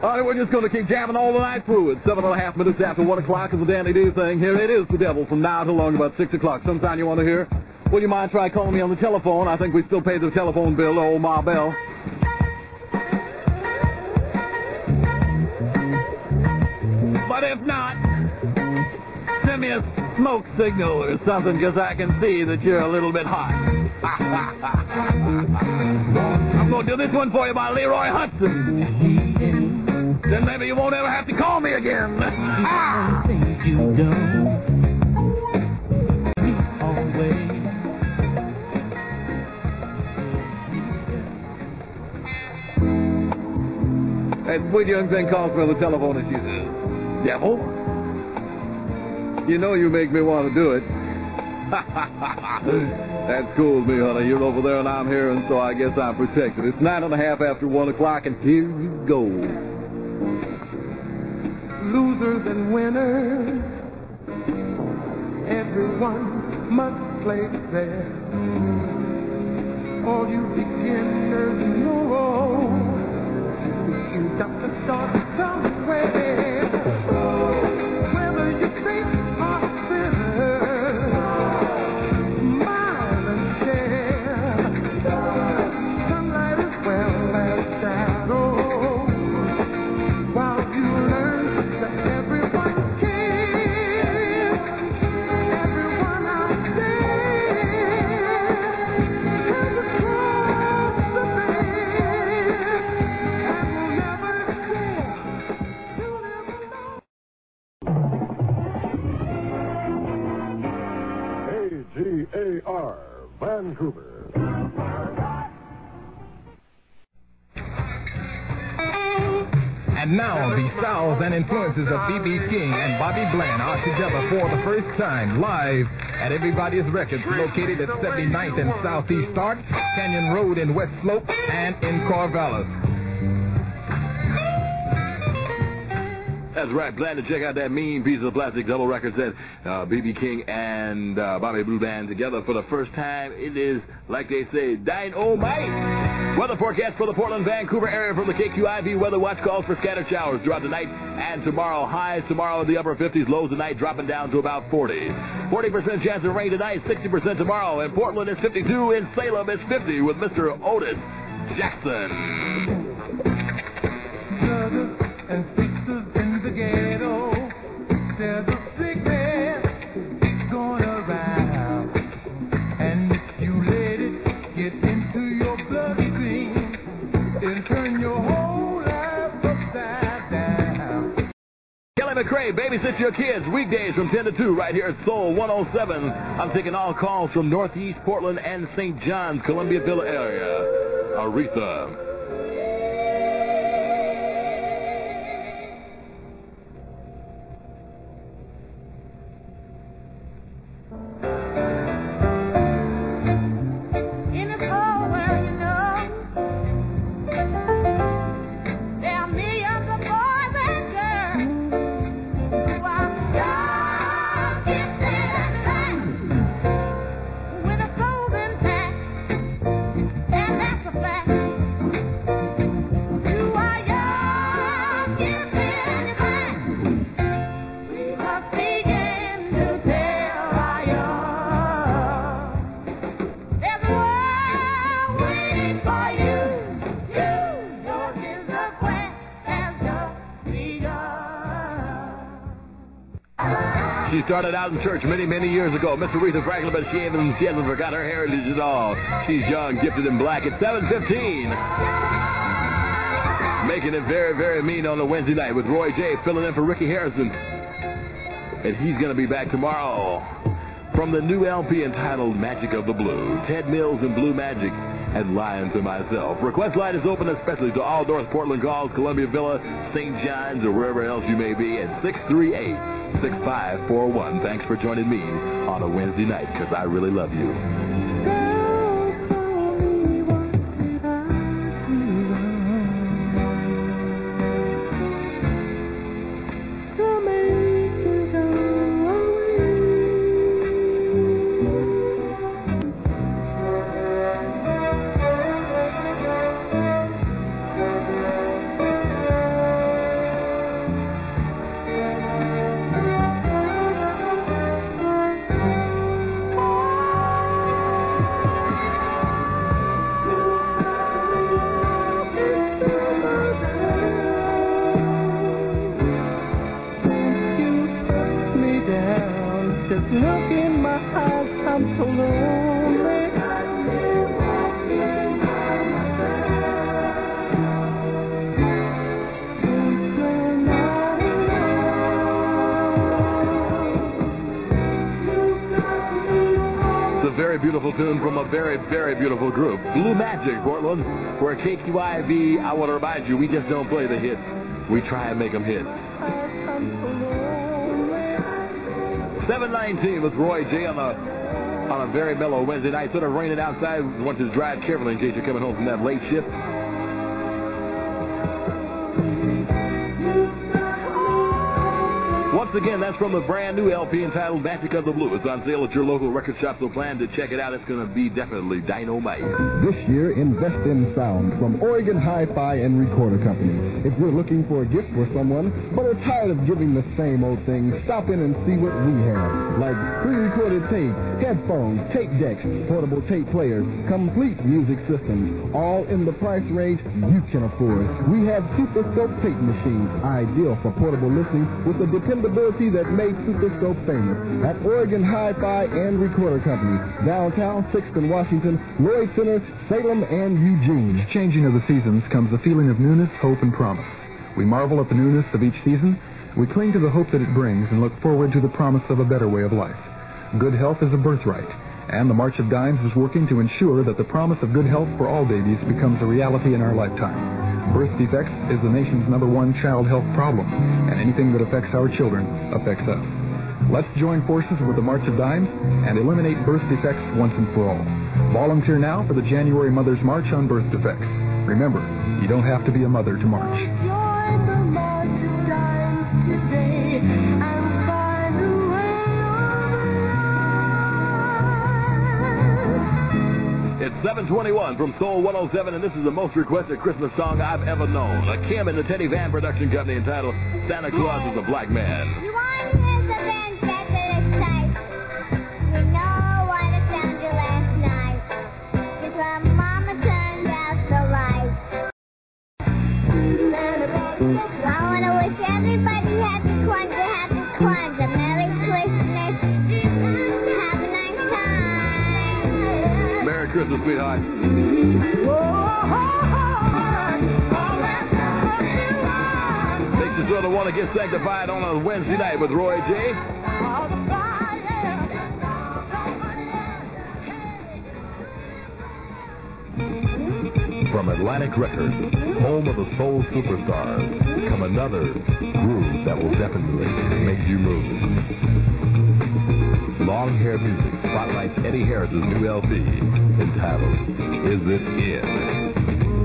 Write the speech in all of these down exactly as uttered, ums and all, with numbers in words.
All right, we're just going to keep jamming all the night through. It's seven and a half minutes after one o'clock is the Danny D thing. Here it is, the devil, from now to long about six o'clock. Sometime you want to hear. Would you mind try calling me on the telephone? I think we still pay the telephone bill to old Ma Bell. But if not, send me a smoke signal or something, because I can see that you're a little bit hot. I'm going to do this one for you by Leroy Hudson. Then maybe you won't ever have to call me again. Ah! You don't. That sweet young thing calls me on the telephone and she says, "Devil, you know you make me want to do it." That's cool with me, honey. You're over there and I'm here, and so I guess I'm protected. It's nine and a half after one o'clock, and here we go. Losers and winners, everyone must play fair. All you beginners know, you got to start somewhere. Whether you think or sinner, smile and share. Sunlight as well as shadow. While you learn that everyone cares, everyone out there has a cross to bear, and will never share. You'll never know. A G A R, Vancouver. And now the styles and influences of B B King and Bobby Bland are together for the first time live at Everybody's Records, located at seventy-ninth and Southeast Stark, Canyon Road in West Slope, and in Corvallis. That's right. Glad to check out that mean piece of plastic double record set. Uh, B B King and uh, Bobby Blue Band together for the first time. It is, like they say, dynamite. Weather forecast for the Portland, Vancouver area from the K Q I V Weather Watch calls for scattered showers throughout the night and tomorrow. Highs tomorrow in the upper fifties, lows tonight dropping down to about forty. forty percent chance of rain tonight, sixty percent tomorrow. In Portland, it's fifty-two. In Salem, it's fifty with Mister Otis Jackson. Brothers and sisters in the ghetto, there's a sickness going around, and if you let it get into your bloodstream, it'll turn your whole life upside down. Kelly McRae, babysit your kids weekdays from ten to two right here at Soul one oh seven. I'm taking all calls from Northeast Portland and Saint John's, Columbiaville area. Aretha. In this whole world, you know, there are millions of boys and girls who are just gifted and blessed with a soul intact, and that's a fact. You are young, gifted, and blessed. We must begin to tell our young. There's a world waiting for you. You, yours is the quest has just begun. She started out in church many, many years ago. Miss Aretha Franklin, but she hasn't, she hasn't forgot her heritage at all. She's young, gifted, and black at seven fifteen. Making it very, very mean on a Wednesday night with Roy J. filling in for Ricky Harrison. And he's going to be back tomorrow from the new L P entitled Magic of the Blue. Ted Mills and Blue Magic and Lying to Myself. Request line is open especially to all North Portland calls, Columbiaville, Saint John's, or wherever else you may be at six three eight, six five four one. Thanks for joining me on a Wednesday night, because I really love you. Girl, tell me what did I do wrong to make you go away? Look in my eyes, I'm so lonely. It's a very beautiful tune from a very, very beautiful group. Blue Magic, Portland, where K Q I V, I want to remind you, we just don't play the hits. We try and make them hits. seven nineteen with Roy J on a, on a very mellow Wednesday night. Sort of raining outside. Want you to drive carefully in case you're coming home from that late shift. Once again, that's from the brand new L P entitled Magic of the Blue. It's on sale at your local record shop, so plan to check it out. It's going to be definitely dynamite. This year, invest in sound from Oregon Hi-Fi and Recorder Company. If you're looking for a gift for someone, but are tired of giving the same old thing, stop in and see what we have. Like pre-recorded tape, headphones, tape decks, portable tape players, complete music systems, all in the price range you can afford. We have Super Scope tape machines, ideal for portable listening with the dependability that made Super Scope famous. At Oregon Hi-Fi and Recorder Company, downtown, sixth and Washington, Lloyd Center, Salem, and Eugene. Changing of the seasons comes a feeling of newness, hope, and promise. We marvel at the newness of each season. We cling to the hope that it brings and look forward to the promise of a better way of life. Good health is a birthright, and the March of Dimes is working to ensure that the promise of good health for all babies becomes a reality in our lifetime. Birth defects is the nation's number one child health problem, and anything that affects our children affects us. Let's join forces with the March of Dimes and eliminate birth defects once and for all. Volunteer now for the January Mother's March on Birth Defects. Remember, you don't have to be a mother to march. Join the March of Dimes today and find a way of life. It's seven twenty-one from Soul one oh seven, and this is the most requested Christmas song I've ever known. A Kim and the Teddy Van production company entitled Santa Claus is a Black Man. You want to hear the band better this time? You know what I found you last night. It's when Mama turned out the lights. I want to wish everybody happy Kwanzaa, happy Kwanzaa, Merry Christmas. Have a nice time. Merry Christmas, sweetheart. Makes you sort of want to get sanctified on a Wednesday night with Roy J. From Atlantic Records, home of the soul superstars, come another groove that will definitely make you move. Long Hair Music spotlights Eddie Harris's new L P entitled Is This It?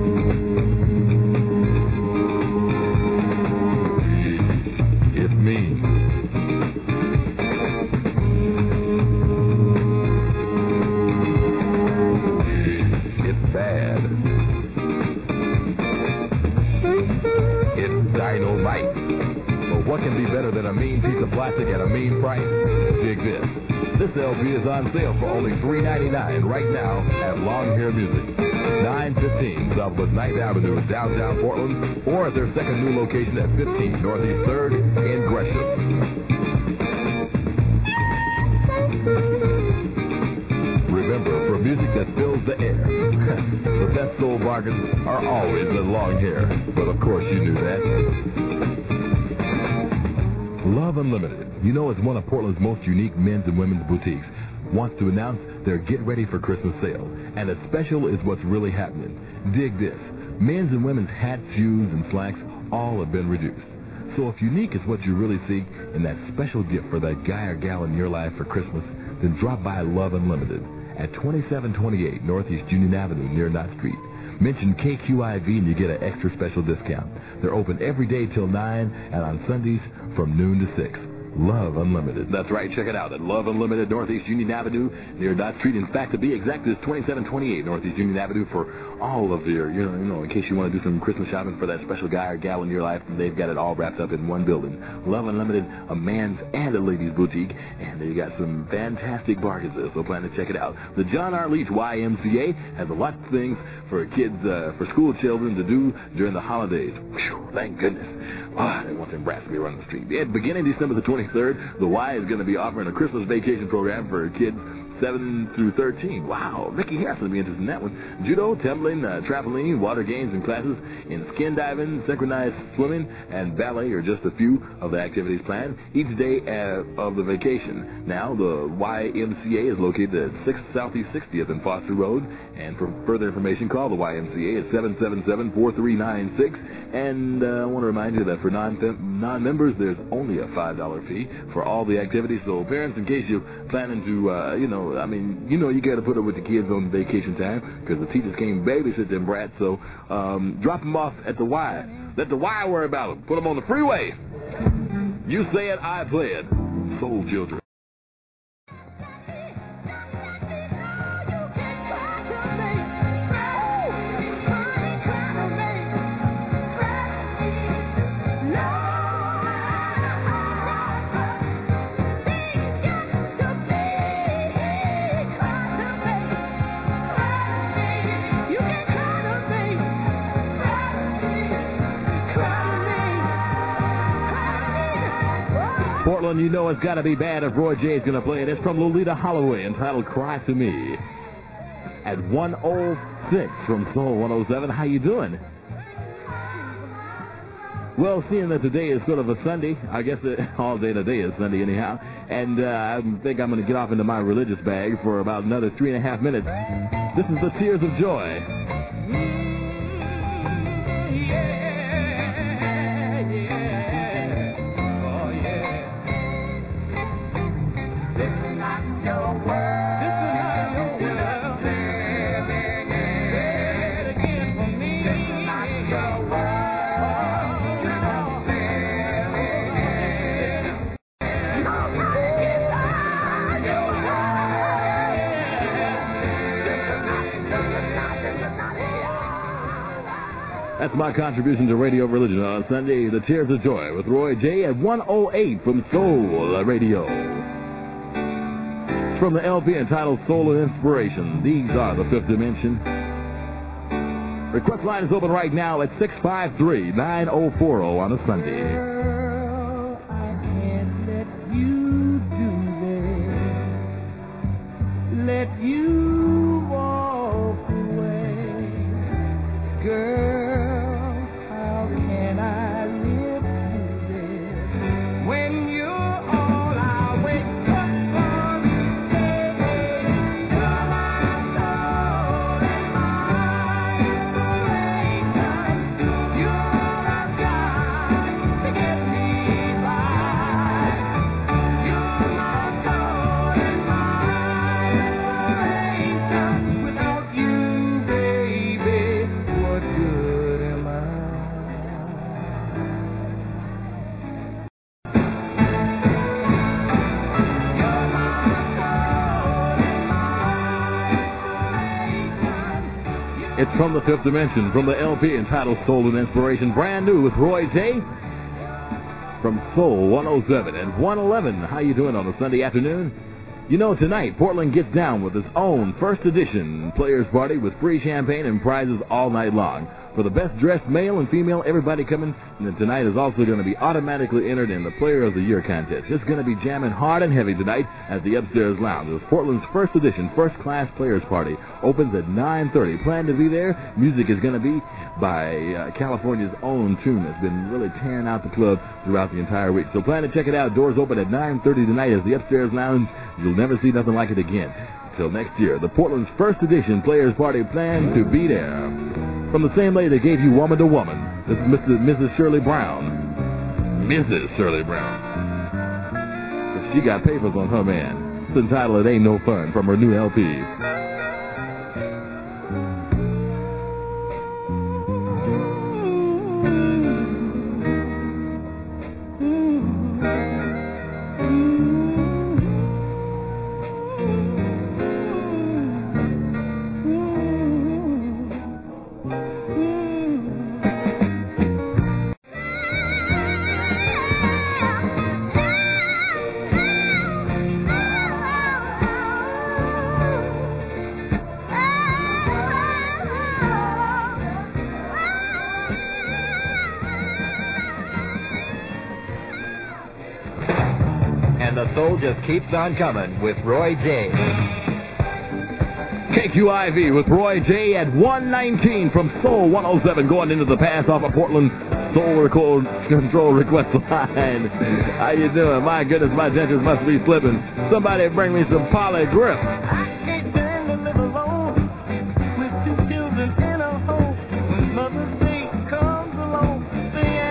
It's me. It's bad. It's dynamite. But what can be better than a mean piece of plastic at a mean price? Dig this. This L P is on sale for only three dollars and ninety-nine cents right now at Long Hair Music, nine fifteen Southwest ninth Avenue, downtown Portland, or at their second new location at fifteen Northeast third in Gresham. Remember, for music that fills the air, the best soul bargains are always at Long Hair. But of course you knew that. Love Unlimited, you know it's one of Portland's most unique men's and women's boutiques, wants to announce their Get Ready for Christmas sale. And a special is what's really happening. Dig this. Men's and women's hats, shoes, and slacks all have been reduced. So if unique is what you really seek and that special gift for that guy or gal in your life for Christmas, then drop by Love Unlimited at twenty-seven twenty-eight Northeast Union Avenue near Knott Street. Mention K Q I V and you get an extra special discount. They're open every day till nine and on Sundays from noon to six. Love Unlimited. That's right. Check it out at Love Unlimited, Northeast Union Avenue, near Knott Street. In fact, to be exact, it's twenty-seven twenty-eight Northeast Union Avenue for all of your, you know, you know, in case you want to do some Christmas shopping for that special guy or gal in your life, they've got it all wrapped up in one building. Love Unlimited, a man's and a ladies' boutique, and they got some fantastic bargains there, so plan to check it out. The John R. Leach Y M C A has a lot of things for kids, uh, for school children to do during the holidays. Whew, thank goodness. Ah, they want them brats to be running the street. Yeah, beginning December the twenty-fifth. twenty-third, the Y is going to be offering a Christmas vacation program for kids seven through thirteen. Wow, Mickey Harrison will be interested in that one. Judo, tumbling, uh, trampoline, water games and classes in skin diving, synchronized swimming, and ballet are just a few of the activities planned each day uh, of the vacation. Now, the Y M C A is located at six Southeast sixtieth and Foster Road, and for further information, call the Y M C A at seven seven seven, four three nine six. And uh, I want to remind you that for non non-members, there's only a five dollar fee for all the activities. So parents, in case you're planning to, uh, you know, I mean, you know, you got to put up with the kids on vacation time because the teachers can't babysit them brats. So um, drop them off at the Y. Let the Y worry about them. Put them on the freeway. You say it, I play it. Soul Children. Portland, you know it's got to be bad if Roy J is going to play it. It's from Lolita Holloway, entitled Cry to Me. At one oh six from Soul one oh seven, how you doing? Well, seeing that today is sort of a Sunday, I guess it, all day today is Sunday anyhow, and uh, I think I'm going to get off into my religious bag for about another three and a half minutes. This is the Tears of Joy. That's my contribution to Radio Religion on Sunday, The Tears of Joy, with Roy J. at one oh eight from Soul Radio. It's from the L P entitled Soul and Inspiration. These are the Fifth Dimension. Request line is open right now at six five three, nine oh four oh on a Sunday. Girl, I can't let you do this. Let you walk away. Girl, how can I live through this when you're all I wake up for each day? You're my soul and my inspiration. You're the God to get me by. You're my soul and my inspiration. Without you, baby, what good am I? It's from the Fifth Dimension, from the L P entitled Soul and Inspiration, brand new with Roy J. from Soul one oh seven and one eleven. How you doing on a Sunday afternoon? You know, tonight, Portland gets down with its own first edition Players Party with free champagne and prizes all night long. For the best dressed male and female, everybody coming tonight is also going to be automatically entered in the Player of the Year contest. It's going to be jamming hard and heavy tonight at the Upstairs Lounge. It's Portland's first edition, first-class Players Party. Opens at nine thirty. Plan to be there. Music is going to be by uh, California's own Tune. That's been really tearing out the club throughout the entire week. So plan to check it out. Doors open at nine thirty tonight at the Upstairs Lounge. You'll never see nothing like it again. Until next year, the Portland's first edition Players Party plan to be there. From the same lady that gave you Woman to Woman, this is Mister Missus Shirley Brown. Missus Shirley Brown. She got papers on her man. It's entitled It Ain't No Fun from her new L P. and the soul just keeps on coming with Roy J. K Q I V with Roy J at one nineteen from Soul one oh seven, going into the pass off of Portland Soul Record Control Request Line. How you doing? My goodness, my dentures must be slipping. Somebody bring me some Poly Grip. I can't stand to live alone with two children in a home. When Mother's Day comes along, they